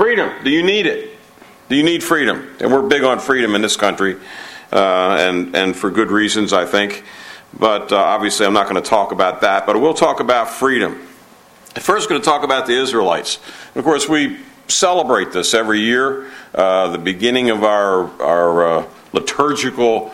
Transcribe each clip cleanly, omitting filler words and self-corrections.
Freedom. Do you need it? Do you need freedom? And we're big on freedom in this country, and for good reasons, I think. But obviously I'm not going to talk about that, but we'll talk about freedom. First, going to talk about the Israelites. Of course, we celebrate this every year. The beginning of our liturgical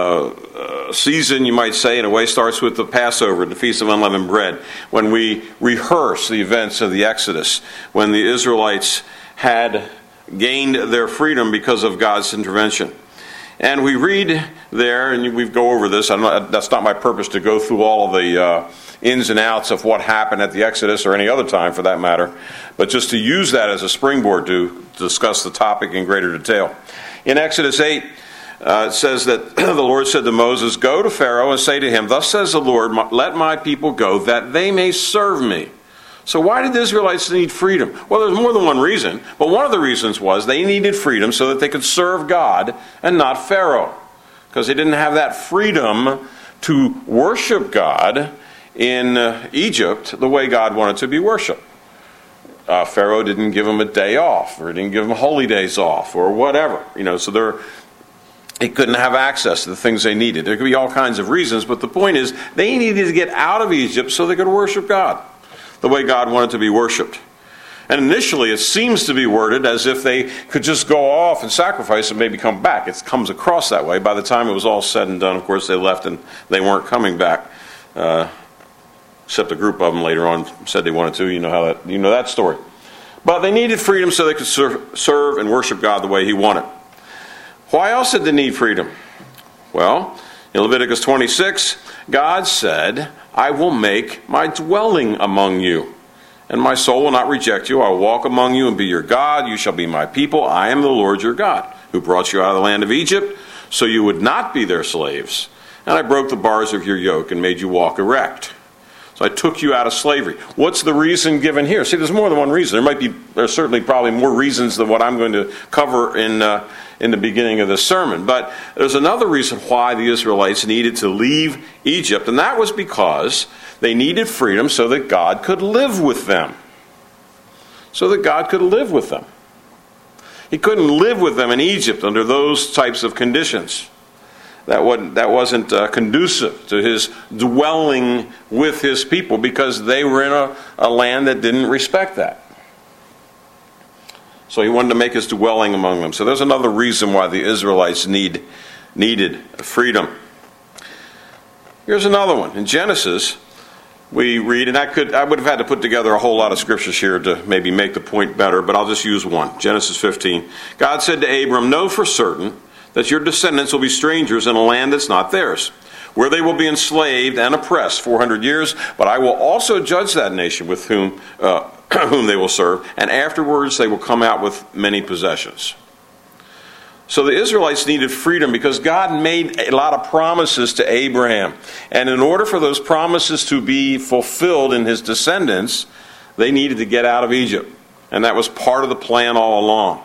season, you might say, in a way, starts with the Passover, the Feast of Unleavened Bread, when we rehearse the events of the Exodus, when the Israelites had gained their freedom because of God's intervention. And we read there, and we go over this. That's not my purpose to go through all of the ins and outs of what happened at the Exodus, or any other time for that matter, but just to use that as a springboard to discuss the topic in greater detail. In Exodus 8, it says that the Lord said to Moses, "Go to Pharaoh and say to him, 'Thus says the Lord, let my people go, that they may serve me.'" So why did the Israelites need freedom? Well, there's more than one reason, but one of the reasons was they needed freedom so that they could serve God and not Pharaoh, because they didn't have that freedom to worship God in Egypt the way God wanted to be worshipped. Pharaoh didn't give them a day off, or didn't give them holy days off, or whatever. So they couldn't have access to the things they needed. There could be all kinds of reasons, but the point is they needed to get out of Egypt so they could worship God the way God wanted to be worshipped. And initially it seems to be worded as if they could just go off and sacrifice and maybe come back. It comes across that way. By the time it was all said and done, of course, they left and they weren't coming back. Except a group of them later on said they wanted to. You know that story. But they needed freedom so they could serve and worship God the way He wanted. Why else did they need freedom? Well, in Leviticus 26, God said, "I will make my dwelling among you, and my soul will not reject you. I will walk among you and be your God. You shall be my people. I am the Lord your God, who brought you out of the land of Egypt, so you would not be their slaves. And I broke the bars of your yoke and made you walk erect. So I took you out of slavery." What's the reason given here? See, there's more than one reason. There's certainly probably more reasons than what I'm going to cover in the beginning of this sermon. But there's another reason why the Israelites needed to leave Egypt, and that was because they needed freedom so that God could live with them. So that God could live with them. He couldn't live with them in Egypt under those types of conditions. That wasn't conducive to His dwelling with His people, because they were in a land that didn't respect that. So He wanted to make His dwelling among them. So there's another reason why the Israelites needed freedom. Here's another one. In Genesis, we read, and I would have had to put together a whole lot of scriptures here to maybe make the point better, but I'll just use one. Genesis 15. God said to Abram, "Know for certain that your descendants will be strangers in a land that's not theirs, where they will be enslaved and oppressed 400 years, but I will also judge that nation with whom they will serve, and afterwards they will come out with many possessions." So the Israelites needed freedom because God made a lot of promises to Abraham. And in order for those promises to be fulfilled in his descendants, they needed to get out of Egypt. And that was part of the plan all along.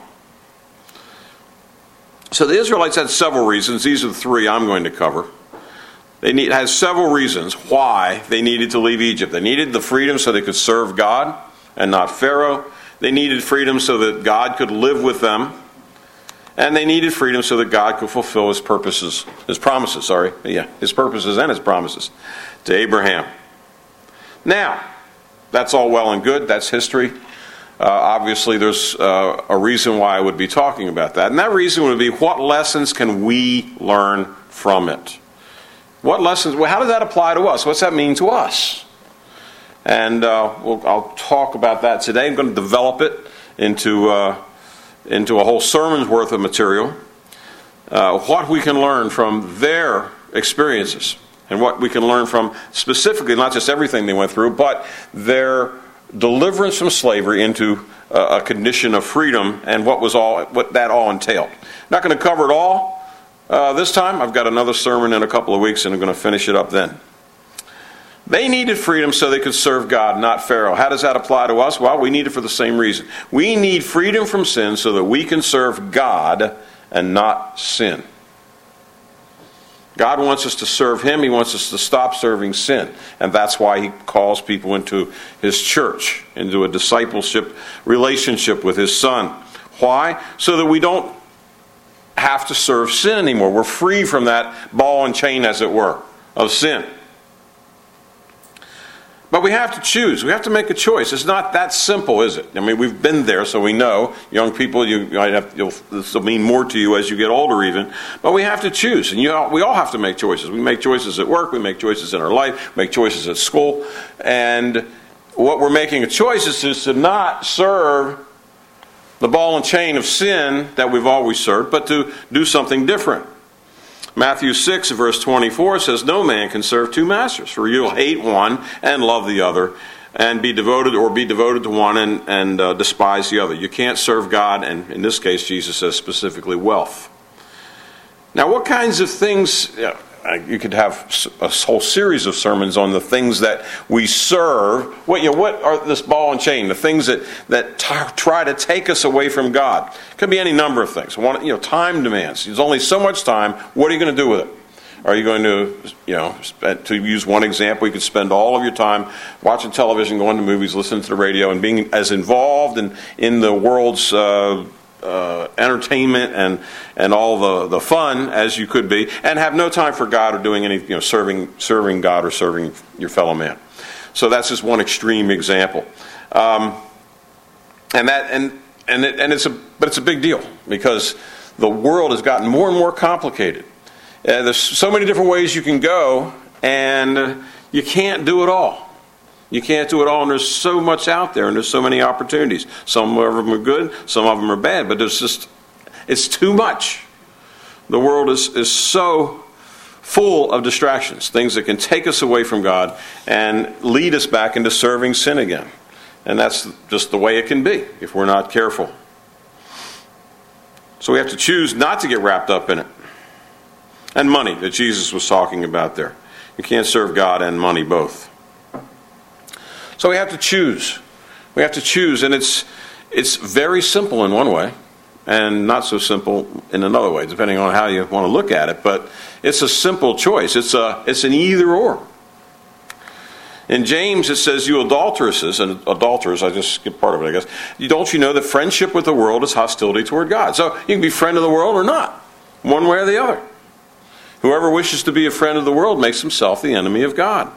So the Israelites had several reasons. These are the three I'm going to cover. It has several reasons why they needed to leave Egypt. They needed the freedom so they could serve God and not Pharaoh. They needed freedom so that God could live with them. And they needed freedom so that God could fulfill His promises and His promises to Abraham. Now, that's all well and good. That's history. Obviously, there's a reason why I would be talking about that. And that reason would be, what lessons can we learn from it? What lessons? How does that apply to us? What's that mean to us? And I'll talk about that today. I'm going to develop it into a whole sermon's worth of material. What we can learn from their experiences, and what we can learn from specifically, not just everything they went through, but their deliverance from slavery into a condition of freedom, and what that all entailed. Not going to cover it all this time. I've got another sermon in a couple of weeks, and I'm going to finish it up then. They needed freedom so they could serve God, not Pharaoh. How does that apply to us? Well, we need it for the same reason. We need freedom from sin so that we can serve God and not sin. God wants us to serve Him. He wants us to stop serving sin. And that's why He calls people into His church, into a discipleship relationship with His Son. Why? So that we don't have to serve sin anymore. We're free from that ball and chain, as it were, of sin. But we have to choose. We have to make a choice. It's not that simple, is it? I mean, we've been there, so we know. Young people, this will mean more to you as you get older even. But we have to choose. And we all have to make choices. We make choices at work. We make choices in our life. We make choices at school. And what we're making a choice is to not serve the ball and chain of sin that we've always served, but to do something different. Matthew 6, verse 24 says, "No man can serve two masters, for you'll hate one and love the other, and be devoted to one and despise the other." You can't serve God, and in this case, Jesus says specifically wealth. Now, what kinds of things... You could have a whole series of sermons on the things that we serve. What are this ball and chain? The things that try to take us away from God. It could be any number of things. Time demands. There's only so much time. What are you going to do with it? Are you going to use one example, you could spend all of your time watching television, going to movies, listening to the radio, and being as involved in the world's entertainment and all the fun as you could be, and have no time for God or doing any serving God or serving your fellow man. So that's just one extreme example, it's a big deal because the world has gotten more and more complicated. There's so many different ways you can go, and you can't do it all. You can't do it all, and there's so much out there, and there's so many opportunities. Some of them are good, some of them are bad, but it's too much. The world is so full of distractions, things that can take us away from God and lead us back into serving sin again. And that's just the way it can be if we're not careful. So we have to choose not to get wrapped up in it. And money, that Jesus was talking about there. You can't serve God and money both. So we have to choose. We have to choose, and it's very simple in one way, and not so simple in another way, depending on how you want to look at it. But it's a simple choice. It's an either or. In James it says, "You adulteresses," and adulterers, I just skipped part of it, I guess. "Don't you know that friendship with the world is hostility toward God?" So you can be a friend of the world or not, one way or the other. "Whoever wishes to be a friend of the world makes himself the enemy of God."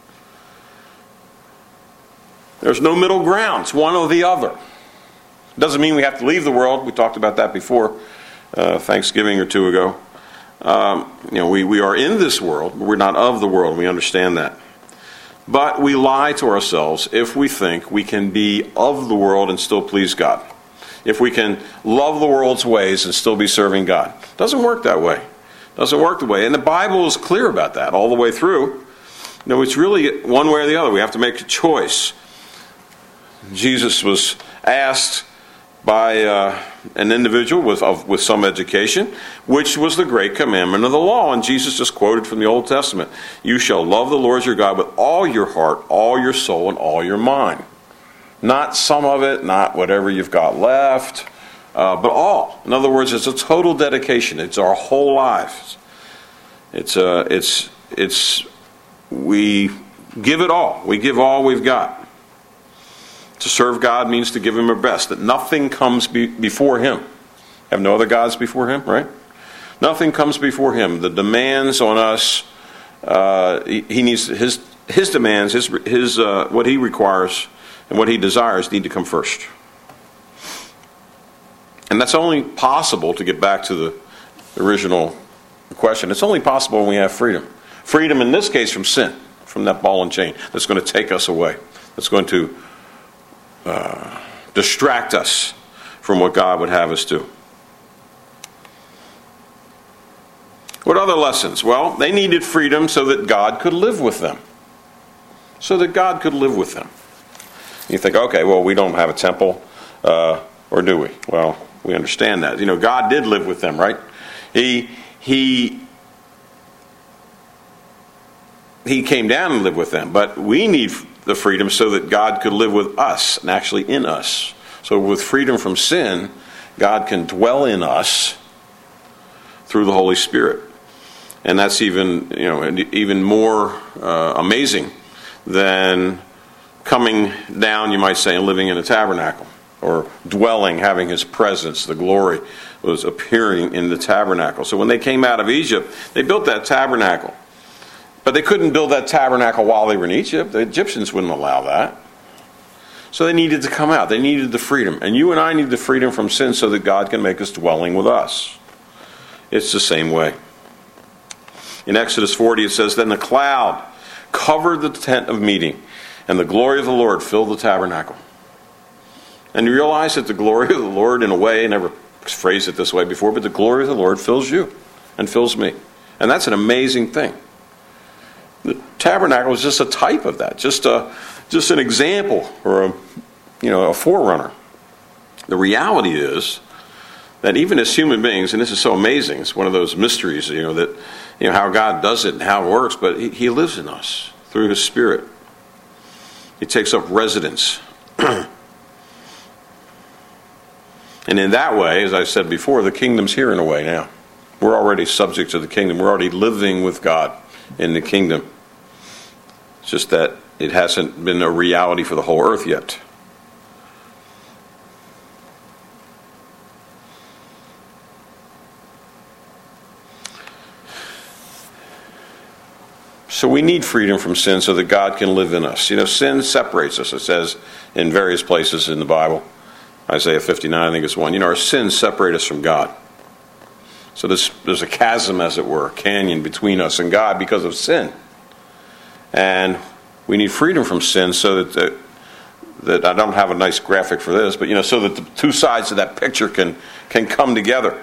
There's no middle ground. It's one or the other. Doesn't mean we have to leave the world. We talked about that before, Thanksgiving or two ago. We are in this world, but we're not of the world. We understand that. But we lie to ourselves if we think we can be of the world and still please God. If we can love the world's ways and still be serving God. It doesn't work that way. It doesn't work the way. And the Bible is clear about that all the way through. It's really one way or the other. We have to make a choice. Jesus was asked by an individual with some education, which was the great commandment of the law. And Jesus just quoted from the Old Testament. "You shall love the Lord your God with all your heart, all your soul, and all your mind." Not some of it, not whatever you've got left, but all. In other words, it's a total dedication. It's our whole lives. We give it all. We give all we've got. To serve God means to give Him our best, that nothing comes before Him. Have no other gods before Him, right? Nothing comes before Him. The demands on us, He needs His demands, his what He requires and what He desires need to come first. And that's only possible, to get back to the original question, it's only possible when we have freedom. Freedom in this case from sin, from that ball and chain that's going to take us away, that's going to distract us from what God would have us do. What other lessons? Well, they needed freedom so that God could live with them. So that God could live with them. You think, okay, well, we don't have a temple, or do we? Well, we understand that. God did live with them, right? He came down and lived with them, but we need the freedom so that God could live with us and actually in us. So with freedom from sin, God can dwell in us through the Holy Spirit. And that's even more amazing than coming down, you might say, and living in a tabernacle, or dwelling, having his presence. The glory was appearing in the tabernacle. So when they came out of Egypt, they built that tabernacle. But they couldn't build that tabernacle while they were in Egypt. The Egyptians wouldn't allow that. So they needed to come out. They needed the freedom. And you and I need the freedom from sin so that God can make us dwelling with us. It's the same way. In Exodus 40 it says, "Then the cloud covered the tent of meeting, and the glory of the Lord filled the tabernacle." And you realize that the glory of the Lord, in a way, I never phrased it this way before, but the glory of the Lord fills you and fills me. And that's an amazing thing. The tabernacle is just a type of that, just an example, or a forerunner. The reality is that even as human beings, and this is so amazing, it's one of those mysteries, that how God does it and how it works, but He lives in us through His Spirit. He takes up residence. And in that way, as I said before, the kingdom's here in a way now. We're already subject to the kingdom. We're already living with God in the kingdom. It's just that it hasn't been a reality for the whole earth yet. So we need freedom from sin so that God can live in us. Sin separates us, it says in various places in the Bible. Isaiah 59, I think it's one. Our sins separate us from God. So there's a chasm, as it were, a canyon between us and God because of sin. And we need freedom from sin so that I don't have a nice graphic for this, but so that the two sides of that picture can come together.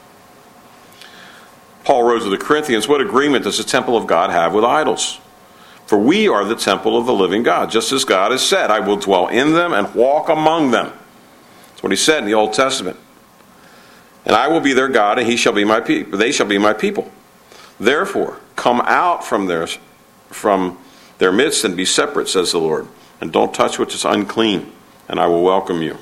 Paul wrote to the Corinthians, "What agreement does the temple of God have with idols? For we are the temple of the living God, just as God has said, I will dwell in them and walk among them." That's what He said in the Old Testament. "And I will be their God, and they shall be my people. Therefore, come out from their midst and be separate, says the Lord, and don't touch what is unclean, and I will welcome you."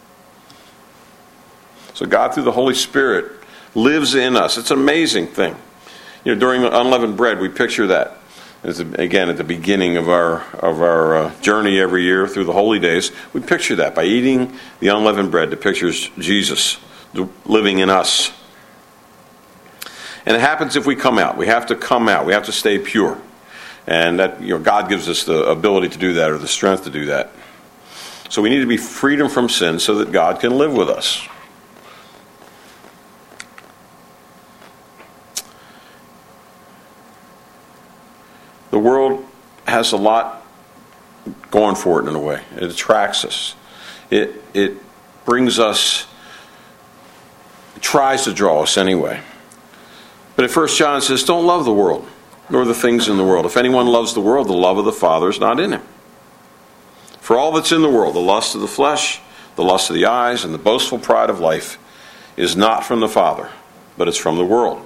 So God, through the Holy Spirit, lives in us. It's an amazing thing. During unleavened bread, we picture that. Again, at the beginning of our journey every year through the holy days, we picture that by eating the unleavened bread that pictures Jesus living in us. And it happens if we come out. We have to come out. We have to stay pure. And that God gives us the ability to do that, or the strength to do that. So we need to be freedom from sin so that God can live with us. The world has a lot going for it in a way. It attracts us. It brings us, it tries to draw us anyway. But at 1 John it says, "Don't love the world, nor the things in the world. If anyone loves the world, the love of the Father is not in him. For all that's in the world, the lust of the flesh, the lust of the eyes, and the boastful pride of life, is not from the Father, but it's from the world."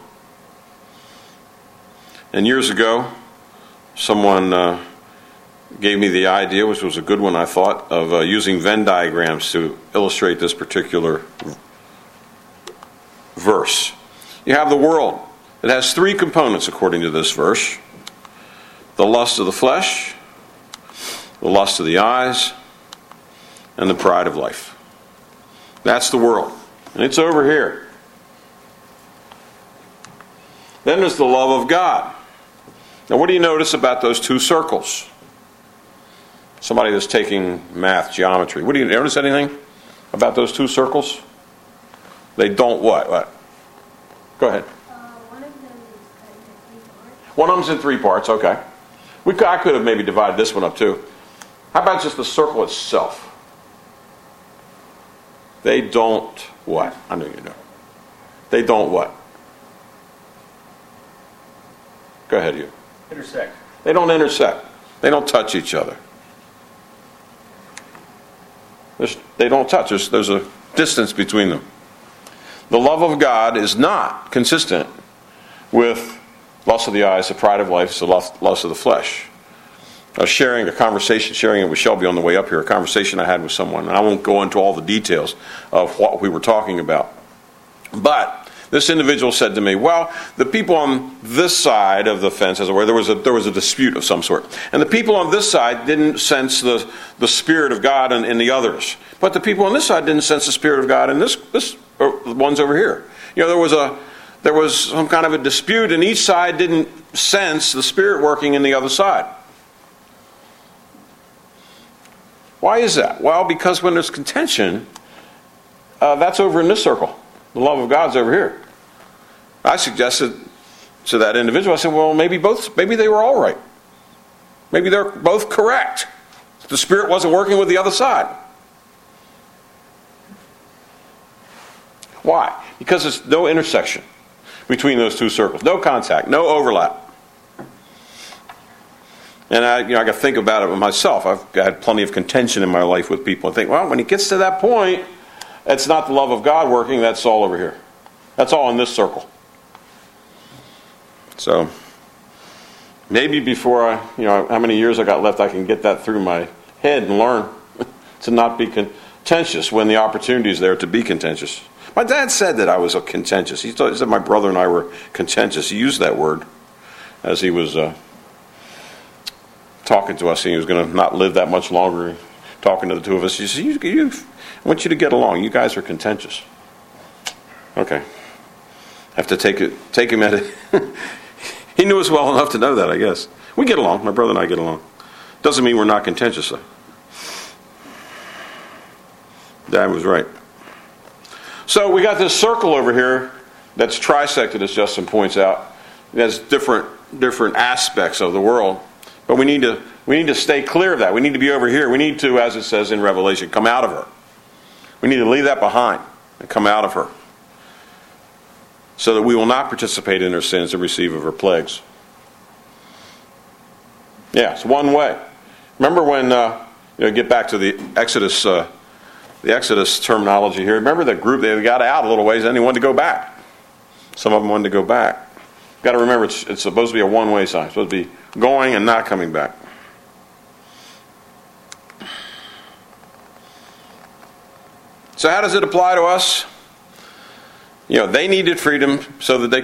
And years ago, someone gave me the idea, which was a good one, I thought, of using Venn diagrams to illustrate this particular verse. You have the world. It has three components, according to this verse: the lust of the flesh, the lust of the eyes, and the pride of life. That's the world. And it's over here. Then there's the love of God. Now, what do you notice about those two circles? Somebody that's taking math, geometry. What do you notice? Anything about those two circles? They don't what? What? Go ahead. One of them is cut into 3 parts. One of them's in 3 parts. Okay. I could have maybe divided this one up too. How about just the circle itself? They don't what? I know you know. They don't what? Go ahead, you. Intersect. They don't intersect. They don't touch each other. They don't touch. There's a distance between them. The love of God is not consistent with lust of the eyes, the pride of life, the lust of the flesh. I was sharing it with Shelby on the way up here, a conversation I had with someone, and I won't go into all the details of what we were talking about. But This individual said to me, well, the people on this side of the fence, as it were, there was a dispute of some sort. And the people on this side didn't sense the Spirit of God in the others. But the people on this side didn't sense the Spirit of God in the ones over here. There was some kind of a dispute, and each side didn't sense the Spirit working in the other side. Why is that? Well, because when there's contention, that's over in this circle. The love of God's over here. I suggested to that individual, I said, well, maybe they were all right. Maybe they're both correct. The Spirit wasn't working with the other side. Why? Because there's no intersection between those two circles. No contact, no overlap. And I got to think about it myself. I've had plenty of contention in my life with people. I think, well, when it gets to that point, it's not the love of God working, that's all over here. That's all in this circle. So, maybe before how many years I got left, I can get that through my head and learn to not be contentious when the opportunity is there to be contentious. My dad said that I was contentious. He said my brother and I were contentious. He used that word as he was talking to us. He was going to not live that much longer. Talking to the two of us, he said, I want you to get along. You guys are contentious. Okay. I have to take him at it. He knew us well enough to know that, I guess. We get along. My brother and I get along. Doesn't mean we're not contentious, though. Dad was right. So we got this circle over here that's trisected, as Justin points out. It has different aspects of the world. But we need to stay clear of that. We need to be over here. We need to, as it says in Revelation, come out of her. We need to leave that behind and come out of her, so that we will not participate in her sins and receive of her plagues. Yeah, it's one way. Remember when get back to the Exodus terminology here. Remember that group, they got out a little ways, and they wanted to go back. Some of them wanted to go back. You've got to remember, it's supposed to be a one-way sign. It's supposed to be going and not coming back. So how does it apply to us? They needed freedom so that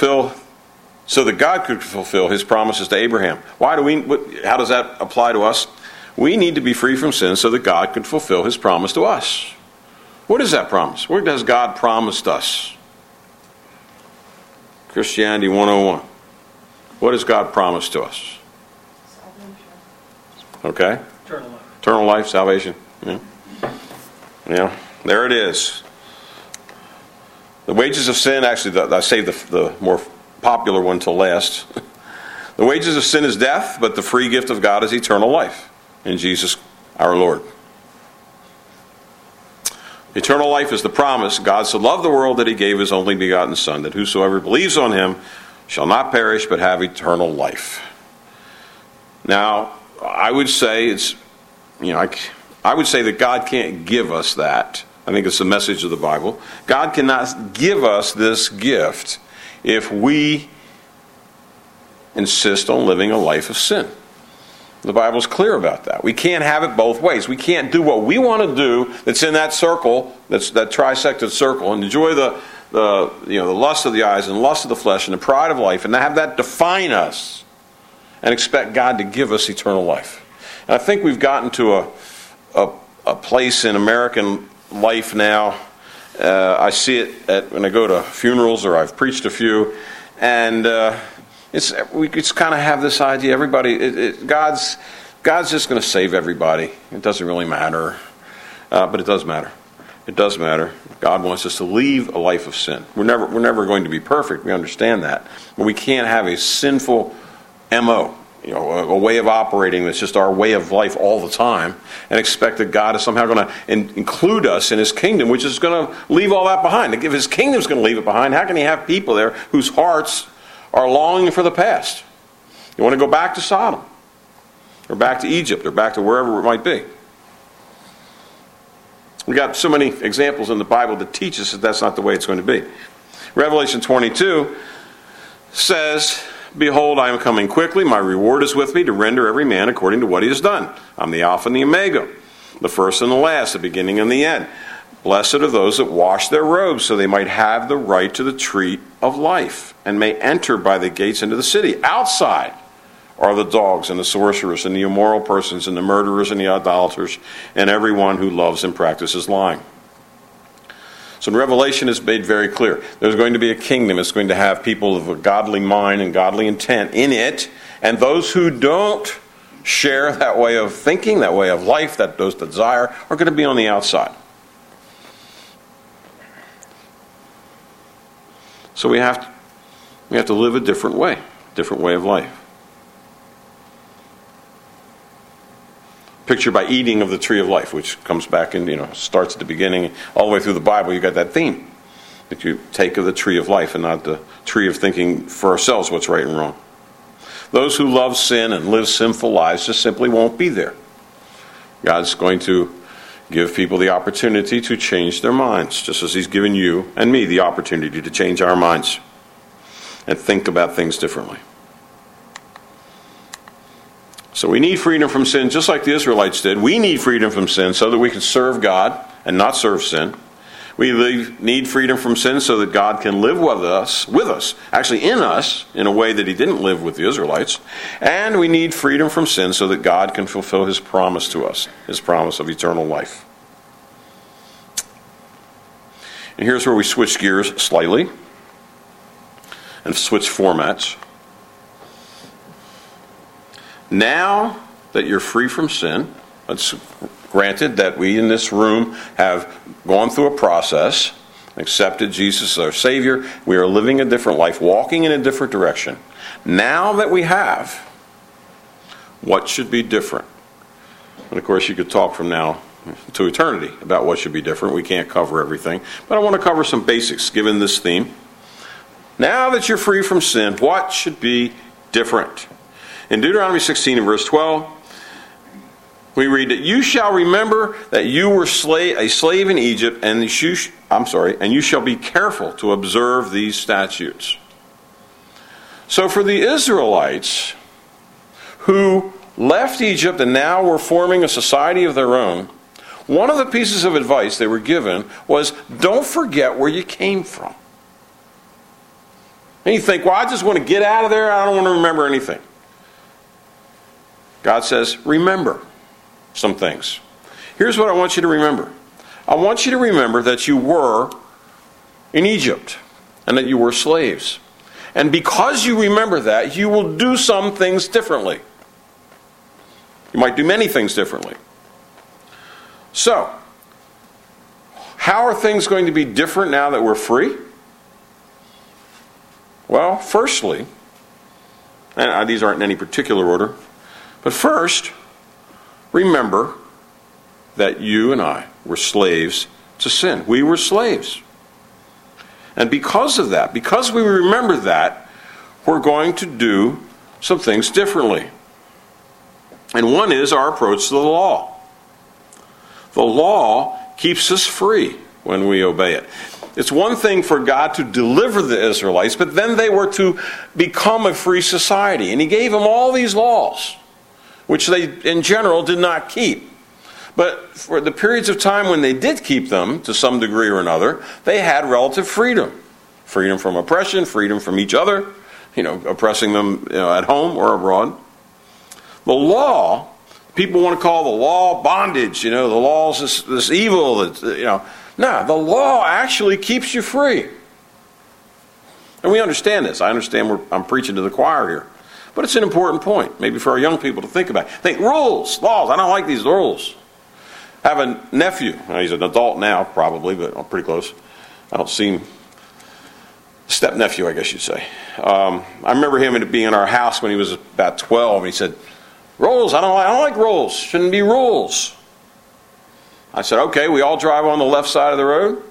God could fulfill His promises to Abraham. How does that apply to us? We need to be free from sin so that God could fulfill His promise to us. What is that promise? What has God promised us? Christianity 101. What has God promised to us? Okay. Eternal life, salvation. Yeah. There it is. The wages of sin, actually, I saved the more popular one till last. The wages of sin is death, but the free gift of God is eternal life in Jesus our Lord. Eternal life is the promise. God so loved the world that He gave His only begotten Son, that whosoever believes on Him shall not perish but have eternal life. Now, I would say I would say that God can't give us that. I think it's the message of the Bible. God cannot give us this gift if we insist on living a life of sin. The Bible's clear about that. We can't have it both ways. We can't do what we want to do that's in that circle, that's that trisected circle, and enjoy the lust of the eyes and the lust of the flesh and the pride of life, and have that define us, and expect God to give us eternal life. And I think we've gotten to a place in American life now. I see it when I go to funerals, or I've preached a few, and we just kind of have this idea. Everybody, God's just going to save everybody. It doesn't really matter, but it does matter. It does matter. God wants us to leave a life of sin. We're never going to be perfect. We understand that, but we can't have a sinful MO. A way of operating that's just our way of life all the time, and expect that God is somehow going to include us in His kingdom, which is going to leave all that behind. If His kingdom is going to leave it behind, how can He have people there whose hearts are longing for the past? You want to go back to Sodom, or back to Egypt, or back to wherever it might be. We got so many examples in the Bible that teach us that that's not the way it's going to be. Revelation 22 says, "Behold, I am coming quickly. My reward is with me to render every man according to what he has done. I'm the Alpha and the Omega, the first and the last, the beginning and the end." Blessed are those that wash their robes, so they might have the right to the tree of life, and may enter by the gates into the city. Outside are the dogs and the sorcerers and the immoral persons and the murderers and the idolaters and everyone who loves and practices lying. So in Revelation it's made very clear. There's going to be a kingdom. It's going to have people of a godly mind and godly intent in it. And those who don't share that way of thinking, that way of life, those desire, are going to be on the outside. So we have to live a different way of life. Pictured by eating of the tree of life, which comes back and starts at the beginning all the way through the Bible. You got that theme that you take of the tree of life and not the tree of thinking for ourselves what's right and wrong. Those who love sin and live sinful lives just simply won't be there. God's going to give people the opportunity to change their minds, just as He's given you and me the opportunity to change our minds and think about things differently. So we need freedom from sin, just like the Israelites did. We need freedom from sin so that we can serve God and not serve sin. We need freedom from sin so that God can live with us, actually in us, in a way that He didn't live with the Israelites. And we need freedom from sin so that God can fulfill His promise to us, His promise of eternal life. And here's where we switch gears slightly and switch formats. Now that you're free from sin, it's granted that we in this room have gone through a process, accepted Jesus as our Savior, we are living a different life, walking in a different direction. Now that we have, what should be different? And of course you could talk from now to eternity about what should be different. We can't cover everything, but I want to cover some basics given this theme. Now that you're free from sin, what should be different? In Deuteronomy 16 and verse 12, we read that you shall remember that you were a slave in Egypt, and you shall be careful to observe these statutes. So for the Israelites who left Egypt and now were forming a society of their own, one of the pieces of advice they were given was, don't forget where you came from. And you think, well, I just want to get out of there. I don't want to remember anything. God says, remember some things. Here's what I want you to remember. I want you to remember that you were in Egypt and that you were slaves. And because you remember that, you will do some things differently. You might do many things differently. So, how are things going to be different now that we're free? Well, firstly, and these aren't in any particular order, but first, remember that you and I were slaves to sin. We were slaves. And because of that, because we remember that, we're going to do some things differently. And one is our approach to the law. The law keeps us free when we obey it. It's one thing for God to deliver the Israelites, but then they were to become a free society. And He gave them all these laws, which they, in general, did not keep. But for the periods of time when they did keep them, to some degree or another, they had relative freedom. Freedom from oppression, freedom from each other, oppressing them at home or abroad. The law, people want to call the law bondage. The law is this evil that, No, the law actually keeps you free. And we understand this. I understand I'm preaching to the choir here. But it's an important point, maybe for our young people to think about. Think rules, laws. I don't like these rules. I have a nephew. He's an adult now, probably, but I'm pretty close. I don't see him. Step-nephew, I guess you'd say. I remember him being in our house when he was about 12, and he said, rules, I don't like rules. Shouldn't be rules. I said, okay, we all drive on the left side of the road,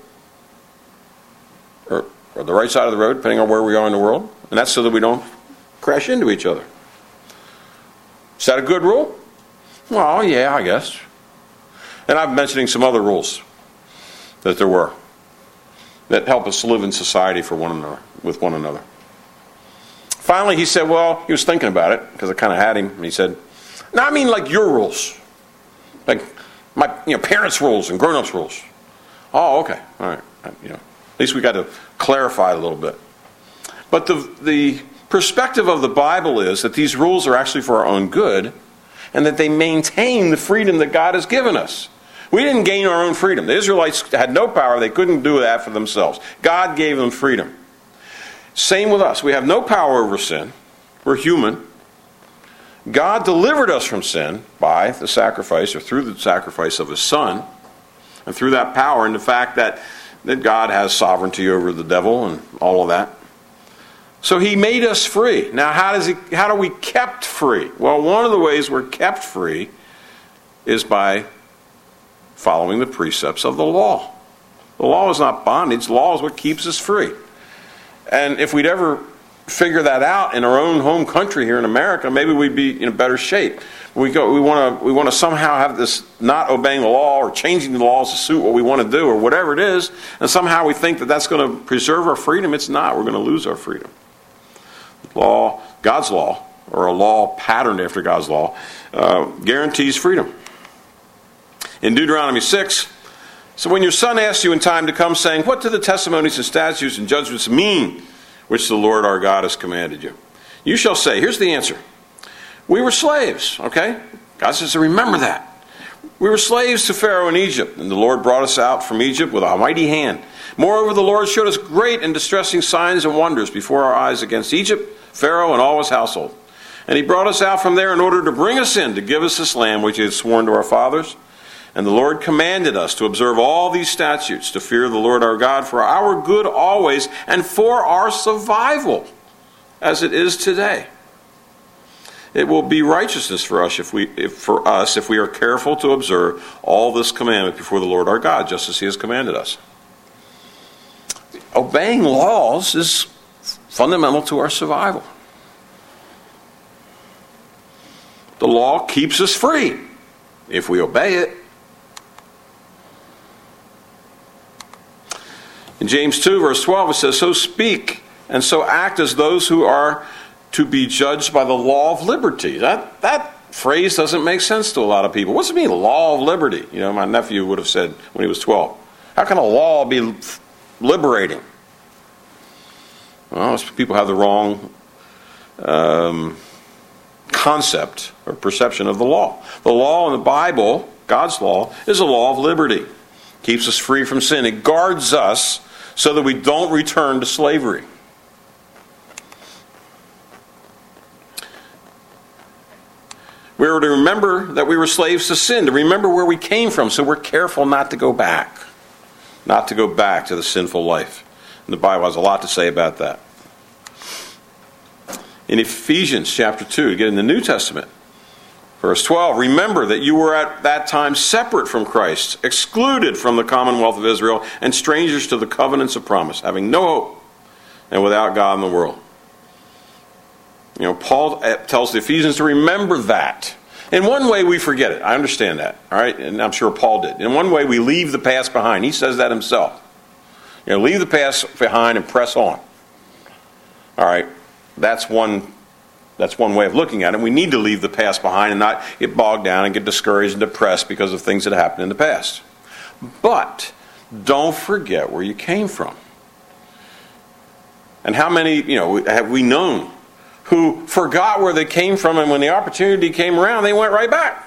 or the right side of the road, depending on where we are in the world. And that's so that we don't crash into each other. Is that a good rule? Well, yeah, I guess. And I'm mentioning some other rules that there were that help us live in society with one another. Finally, he said, well, he was thinking about it, because I kind of had him, and he said, no, I mean like your rules. Like my parents' rules and grown-ups' rules. Oh, okay. All right. At least we got to clarify a little bit. But the perspective of the Bible is that these rules are actually for our own good, and that they maintain the freedom that God has given us. We didn't gain our own freedom. The Israelites had no power. They couldn't do that for themselves. God gave them freedom. Same with us. We have no power over sin. We're human. God delivered us from sin by the sacrifice, or through the sacrifice of His Son, and through that power and the fact that God has sovereignty over the devil and all of that. So He made us free. Now, how are we kept free? Well, one of the ways we're kept free is by following the precepts of the law. The law is not bondage. The law is what keeps us free. And if we'd ever figure that out in our own home country here in America, maybe we'd be in a better shape. We want to somehow have this not obeying the law or changing the laws to suit what we want to do or whatever it is, and somehow we think that that's going to preserve our freedom. It's not. We're going to lose our freedom. Law, God's law, or a law patterned after God's law, guarantees freedom. In Deuteronomy 6, so when your son asks you in time to come, saying, what do the testimonies and statutes and judgments mean, which the Lord our God has commanded you? You shall say, here's the answer. We were slaves, okay? God says to remember that. We were slaves to Pharaoh in Egypt, and the Lord brought us out from Egypt with a mighty hand. Moreover, the Lord showed us great and distressing signs and wonders before our eyes against Egypt, Pharaoh, and all his household. And He brought us out from there in order to bring us in, to give us this land which He had sworn to our fathers. And the Lord commanded us to observe all these statutes, to fear the Lord our God for our good always, and for our survival, as it is today. It will be righteousness for us if we are careful to observe all this commandment before the Lord our God, just as He has commanded us. Obeying laws is fundamental to our survival. The law keeps us free if we obey it. In James 2, verse 12, it says, so speak and so act as those who are to be judged by the law of liberty. That phrase doesn't make sense to a lot of people. What's it mean, law of liberty? My nephew would have said when he was 12. How can a law be liberating? Well, people have the wrong concept or perception of the law. The law in the Bible, God's law, is a law of liberty. It keeps us free from sin. It guards us so that we don't return to slavery. We are to remember that we were slaves to sin, to remember where we came from, so we're careful not to go back. Not to go back to the sinful life. And the Bible has a lot to say about that. In Ephesians chapter 2, again in the New Testament, verse 12, remember that you were at that time separate from Christ, excluded from the commonwealth of Israel, and strangers to the covenants of promise, having no hope and without God in the world. Paul tells the Ephesians to remember that. In one way, we forget it. I understand that. All right? And I'm sure Paul did. In one way, we leave the past behind. He says that himself. Leave the past behind and press on. All right? That's one way of looking at it. We need to leave the past behind and not get bogged down and get discouraged and depressed because of things that happened in the past. But don't forget where you came from. And how many, have we known who forgot where they came from, and when the opportunity came around, they went right back?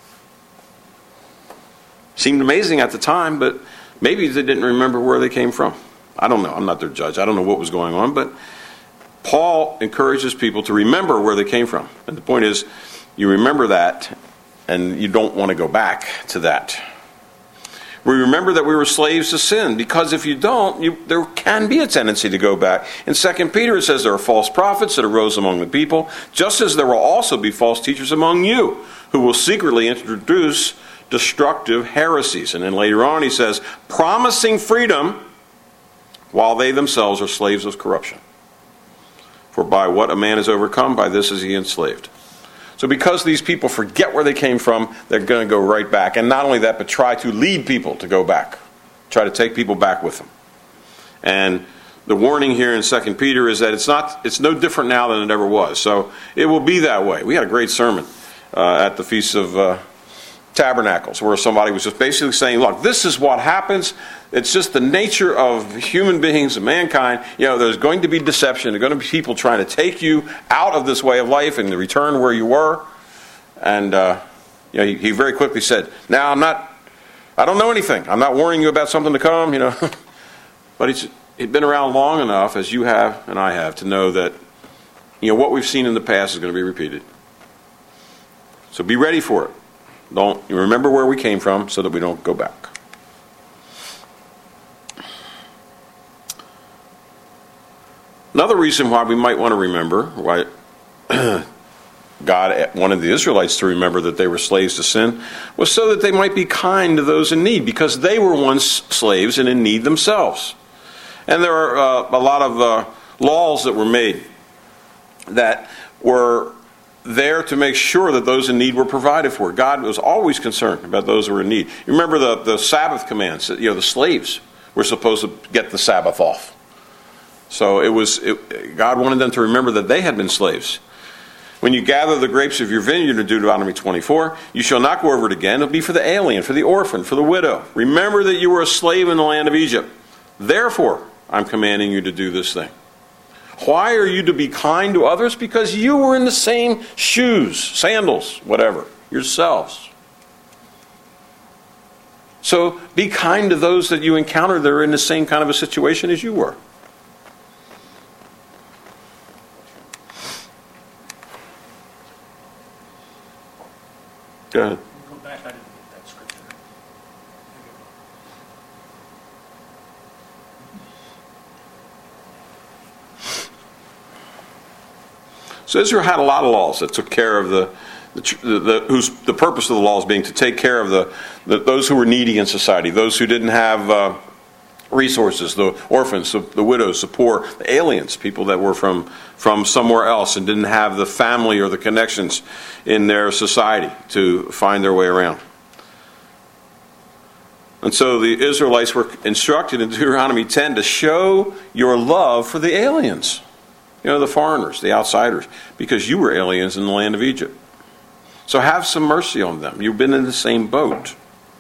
Seemed amazing at the time, but maybe they didn't remember where they came from. I don't know. I'm not their judge. I don't know what was going on, but Paul encourages people to remember where they came from. And the point is, you remember that, and you don't want to go back to that. We remember that we were slaves to sin, because if you don't, there can be a tendency to go back. In 2 Peter, it says there are false prophets that arose among the people, just as there will also be false teachers among you, who will secretly introduce destructive heresies. And then later on, he says, promising freedom, while they themselves are slaves of corruption. For by what a man is overcome, by this is he enslaved. So because these people forget where they came from, they're going to go right back. And not only that, but try to lead people to go back. Try to take people back with them. And the warning here in 2 Peter is that it's no different now than it ever was. So it will be that way. We had a great sermon at the Feast of Tabernacles, where somebody was just basically saying, look, this is what happens. It's just the nature of human beings and mankind. There's going to be deception. There are going to be people trying to take you out of this way of life and to return where you were. And he very quickly said, now I don't know anything. I'm not warning you about something to come, But he'd been around long enough, as you have and I have, to know that what we've seen in the past is going to be repeated. So be ready for it. You remember where we came from so that we don't go back. Another reason why we might want to remember, why God wanted the Israelites to remember that they were slaves to sin, was so that they might be kind to those in need, because they were once slaves and in need themselves. And there are a lot of laws that were made that were there to make sure that those in need were provided for. God was always concerned about those who were in need. You remember the Sabbath commands. The slaves were supposed to get the Sabbath off. So God wanted them to remember that they had been slaves. When you gather the grapes of your vineyard in Deuteronomy 24, you shall not go over it again. It'll be for the alien, for the orphan, for the widow. Remember that you were a slave in the land of Egypt. Therefore, I'm commanding you to do this thing. Why are you to be kind to others? Because you were in the same shoes, sandals, whatever, yourselves. So be kind to those that you encounter that are in the same kind of a situation as you were. Go ahead. Go back, I didn't get that scripture. So Israel had a lot of laws that took care of the purpose of the laws being to take care of those who were needy in society, those who didn't have resources, the orphans, the widows, the poor, the aliens, people that were from somewhere else and didn't have the family or the connections in their society to find their way around. And so the Israelites were instructed in Deuteronomy 10 to show your love for the aliens. The foreigners, the outsiders, because you were aliens in the land of Egypt. So have some mercy on them. You've been in the same boat.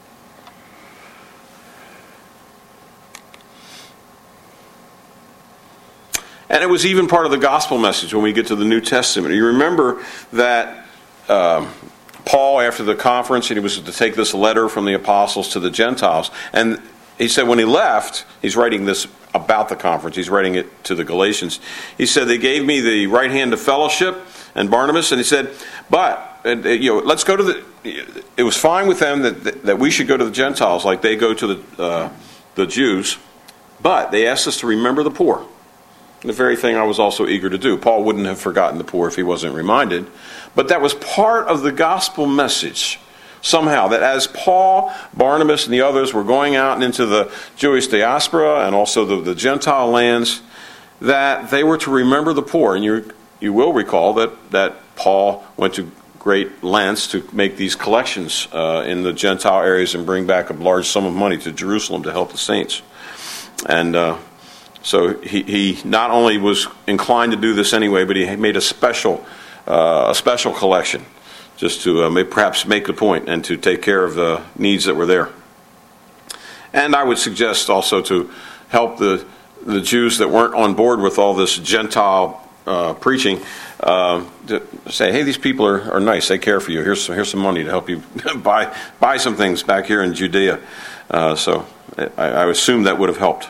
And it was even part of the gospel message when we get to the New Testament. You remember that Paul, after the conference, and he was to take this letter from the apostles to the Gentiles, and he said when he left, he's writing this about the conference, he's writing it to the Galatians. He said, they gave me the right hand of fellowship and Barnabas, and he said, but, let's go to it was fine with them that we should go to the Gentiles like they go to the Jews, but they asked us to remember the poor. The very thing I was also eager to do. Paul wouldn't have forgotten the poor if he wasn't reminded, but that was part of the gospel message. Somehow, that as Paul, Barnabas, and the others were going out into the Jewish diaspora and also the Gentile lands, that they were to remember the poor. And you will recall that Paul went to great lengths to make these collections in the Gentile areas and bring back a large sum of money to Jerusalem to help the saints. And so he not only was inclined to do this anyway, but he made a special collection, just to perhaps make the point and to take care of the needs that were there. And I would suggest also to help the Jews that weren't on board with all this Gentile preaching, to say, hey, these people are nice, they care for you, here's some money to help you buy some things back here in Judea. So I assume that would have helped.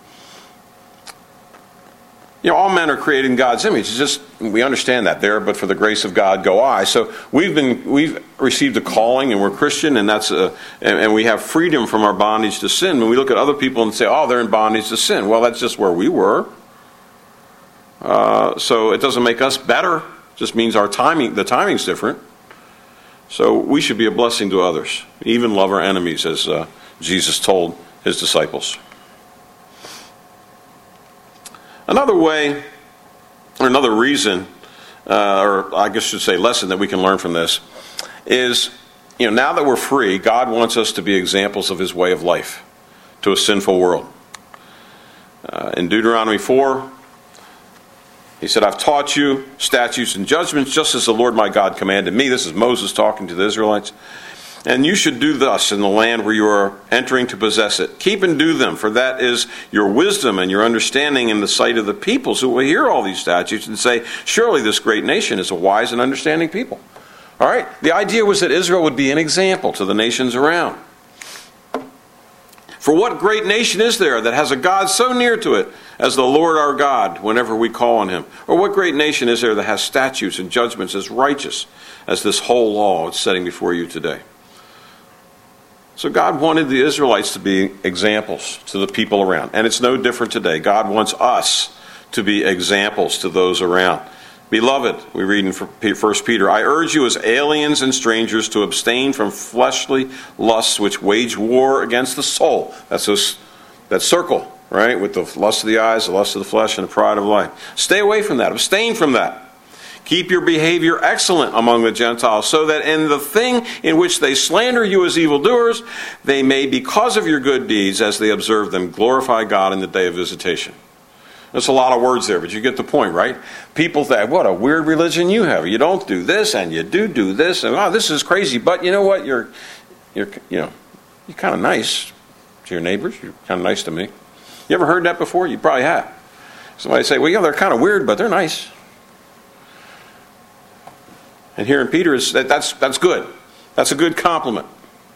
All men are created in God's image. It's just, we understand that there, but for the grace of God go I. So we've received a calling, and we're Christian, and and we have freedom from our bondage to sin. When we look at other people and say, oh, they're in bondage to sin, well, that's just where we were. So it doesn't make us better. It just means the timing's different. So we should be a blessing to others, even love our enemies, as Jesus told his disciples. Another way, or another reason, or I guess I should say lesson that we can learn from this, is, now that we're free, God wants us to be examples of his way of life to a sinful world. In Deuteronomy 4, he said, I've taught you statutes and judgments just as the Lord my God commanded me. This is Moses talking to the Israelites. And you should do thus in the land where you are entering to possess it. Keep and do them, for that is your wisdom and your understanding in the sight of the peoples who will hear all these statutes and say, surely this great nation is a wise and understanding people. All right? The idea was that Israel would be an example to the nations around. For what great nation is there that has a God so near to it as the Lord our God whenever we call on him? Or what great nation is there that has statutes and judgments as righteous as this whole law it's setting before you today? So God wanted the Israelites to be examples to the people around. And it's no different today. God wants us to be examples to those around. Beloved, we read in 1 Peter, I urge you as aliens and strangers to abstain from fleshly lusts which wage war against the soul. That's that circle, right? With the lust of the eyes, the lust of the flesh, and the pride of life. Stay away from that. Abstain from that. Keep your behavior excellent among the Gentiles, so that in the thing in which they slander you as evildoers, they may, because of your good deeds, as they observe them, glorify God in the day of visitation. There's a lot of words there, but you get the point, right? People think, what a weird religion you have. You don't do this, and you do this, and oh, this is crazy. But you know what? You're kind of nice to your neighbors. You're kind of nice to me. You ever heard that before? You probably have. Somebody say, well, yeah, they're kind of weird, but they're nice. And here in Peter, that's good. That's a good compliment.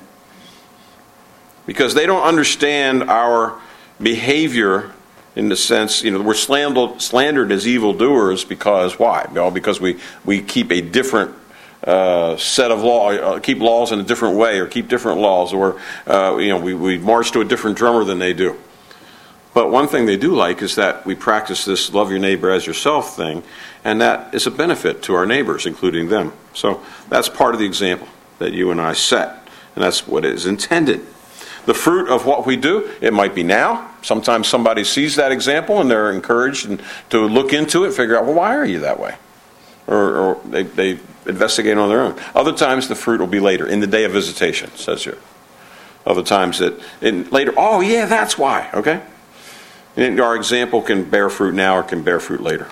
Because they don't understand our behavior in the sense, we're slandered as evildoers because, why? Well, because we keep a different set of law, keep laws in a different way, or keep different laws, or, we march to a different drummer than they do. But one thing they do like is that we practice this love your neighbor as yourself thing, and that is a benefit to our neighbors, including them. So that's part of the example that you and I set, and that's what is intended. The fruit of what we do, it might be now. Sometimes somebody sees that example and they're encouraged to look into it, figure out, well, why are you that way? Or they investigate on their own. Other times the fruit will be later, in the day of visitation, it says here. Other times later, oh yeah, that's why, okay? And our example can bear fruit now or can bear fruit later.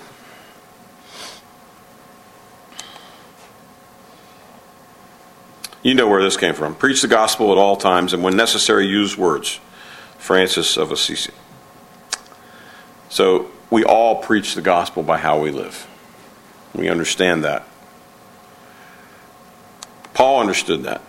You know where this came from. Preach the gospel at all times, and when necessary, use words. Francis of Assisi. So we all preach the gospel by how we live. We understand that. Paul understood that.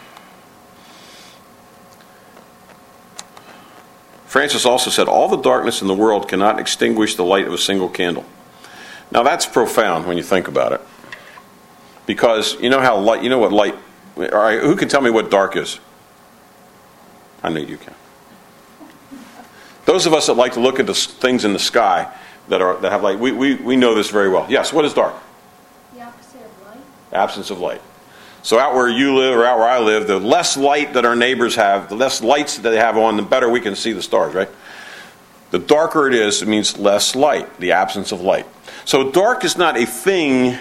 Francis also said, all the darkness in the world cannot extinguish the light of a single candle. Now that's profound when you think about it. Because you know what light, all right, who can tell me what dark is? I know you can. Those of us that like to look at the things in the sky that have light, we know this very well. Yes, what is dark? The opposite of light. Absence of light. So out where you live or out where I live, the less light that our neighbors have, the less lights that they have on, the better we can see the stars, right? The darker it is, it means less light, the absence of light. So dark is not a thing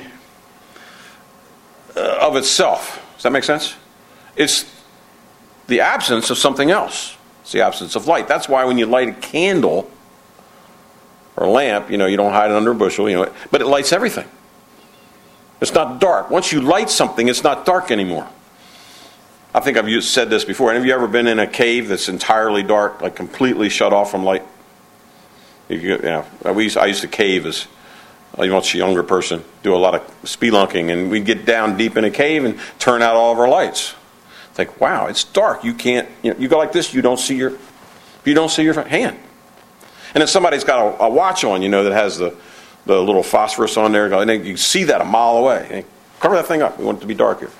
of itself. Does that make sense? It's the absence of something else. It's the absence of light. That's why when you light a candle or a lamp, you don't hide it under a bushel, but it lights everything. It's not dark. Once you light something, it's not dark anymore. I think I've said this before. Have you ever been in a cave that's entirely dark, like completely shut off from light? I used to cave as a much younger person, do a lot of spelunking, and we'd get down deep in a cave and turn out all of our lights. Think, wow, it's dark. You can't. You go like this. You don't see your hand. And if somebody's got a watch on, that has the little phosphorus on there, and you can see that a mile away. Cover that thing up. We want it to be dark here.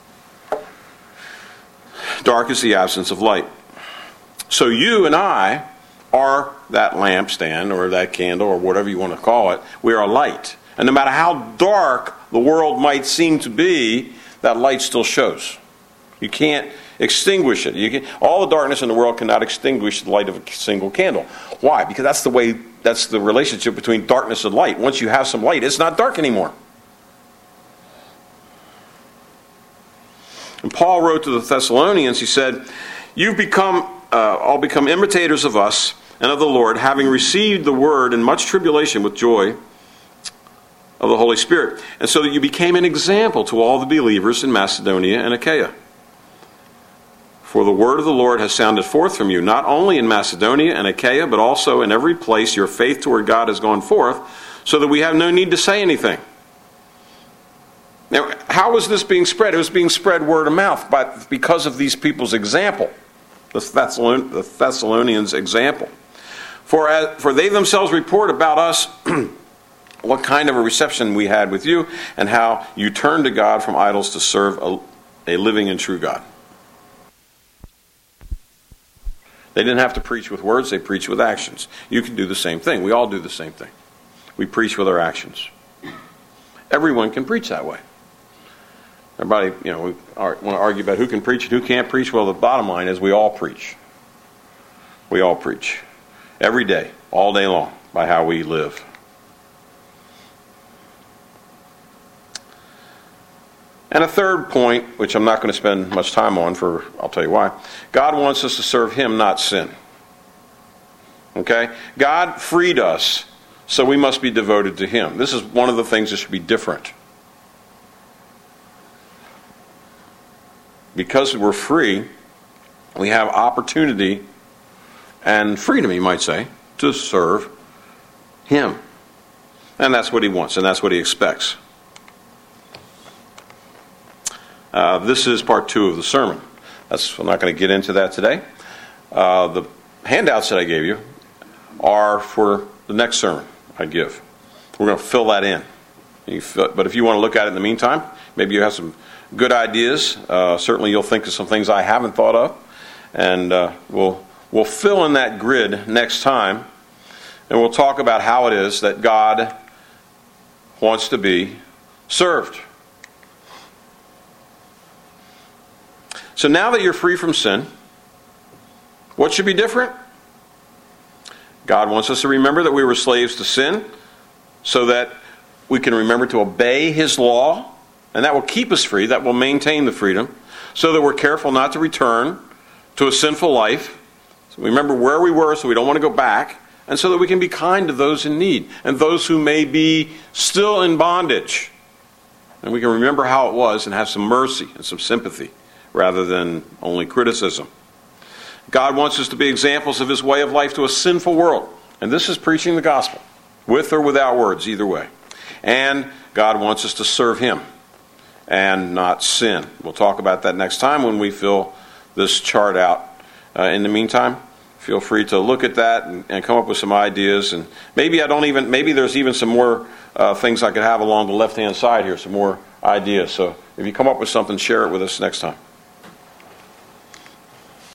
Dark is the absence of light. So you and I are that lampstand or that candle or whatever you want to call it. We are light. And no matter how dark the world might seem to be, that light still shows. You can't extinguish it. All the darkness in the world cannot extinguish the light of a single candle. Why? Because that's the relationship between darkness and light. Once you have some light, it's not dark anymore. And Paul wrote to the Thessalonians, he said, you've all become imitators of us and of the Lord, having received the word in much tribulation with joy of the Holy Spirit, and so that you became an example to all the believers in Macedonia and Achaia. For the word of the Lord has sounded forth from you, not only in Macedonia and Achaia, but also in every place your faith toward God has gone forth, so that we have no need to say anything. Now, how was this being spread? It was being spread word of mouth because of these people's example, the Thessalonians' example. For they themselves report about us what kind of a reception we had with you, and how you turned to God from idols to serve a living and true God. They didn't have to preach with words, they preached with actions. You can do the same thing. We all do the same thing. We preach with our actions. Everyone can preach that way. Everybody, we want to argue about who can preach and who can't preach. Well, the bottom line is we all preach. We all preach. Every day, all day long, by how we live. And a third point, which I'm not going to spend much time on, I'll tell you why. God wants us to serve Him, not sin. Okay? God freed us, so we must be devoted to Him. This is one of the things that should be different. Because we're free, we have opportunity and freedom, you might say, to serve Him. And that's what He wants, and that's what He expects. This is part 2 of the sermon. I'm not going to get into that today. The handouts that I gave you are for the next sermon I give. We're going to fill that in. But if you want to look at it in the meantime, maybe you have some good ideas. Certainly you'll think of some things I haven't thought of. And we'll fill in that grid next time. And we'll talk about how it is that God wants to be served. So now that you're free from sin, what should be different? God wants us to remember that we were slaves to sin, so that we can remember to obey His law, and that will keep us free, that will maintain the freedom, so that we're careful not to return to a sinful life. So we remember where we were, so we don't want to go back, and so that we can be kind to those in need, and those who may be still in bondage. And we can remember how it was and have some mercy and some sympathy, rather than only criticism. God wants us to be examples of His way of life to a sinful world. And this is preaching the gospel, with or without words, either way. And God wants us to serve Him and not sin. We'll talk about that next time when we fill this chart out. In the meantime, feel free to look at that and come up with some ideas. And maybe there's even some more things I could have along the left-hand side here, some more ideas. So if you come up with something, share it with us next time.